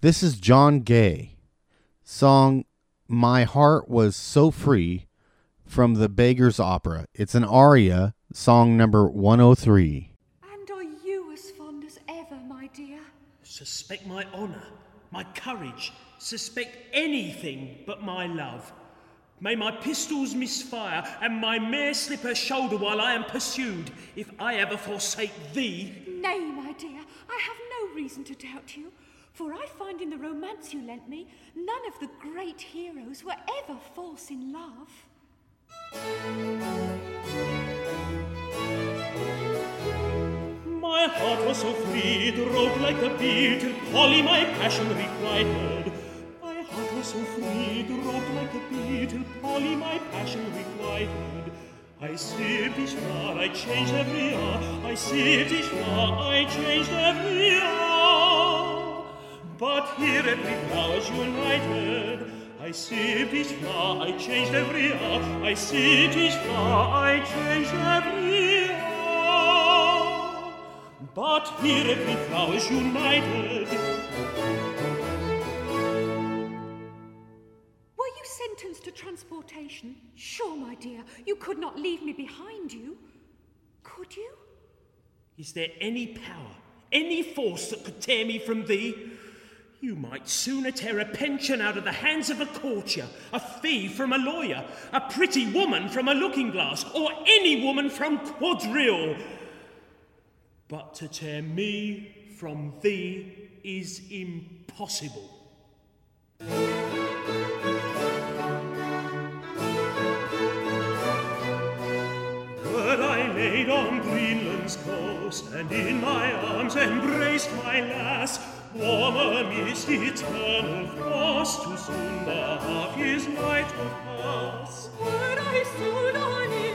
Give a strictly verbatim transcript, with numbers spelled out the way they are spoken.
This is John Gay, song My Heart Was So Free from the Beggar's Opera. It's an aria, song number one oh three. And are you as fond as ever, my dear? Suspect my honour, my courage, suspect anything but my love. May my pistols misfire and my mare slip her shoulder while I am pursued, if I ever forsake thee. Nay, my dear, I have no reason to doubt you, for I find in the romance you lent me, none of the great heroes were ever false in love. My heart was so free, it roved like a bee, till Polly my passion requited. My heart was so free, it roved like a bee, till Polly my passion requited. I sipped each flower, I changed every hour, I sipped each flower, I changed every hour. But here every flower's united. I sipped each flower, I changed every hour, I sipped each flower, I changed every hour. But here every flower's united. Were you sentenced to transportation? Sure, my dear, you could not leave me behind you. Could you? Is there any power, any force that could tear me from thee? You might sooner tear a pension out of the hands of a courtier, a fee from a lawyer, a pretty woman from a looking-glass, or any woman from quadrille. But to tear me from thee is impossible. But I laid on Greenland's coast, and in my arms embraced my lass, warm amidst eternal frost, too soon the half year's night would pass. Were I sold on in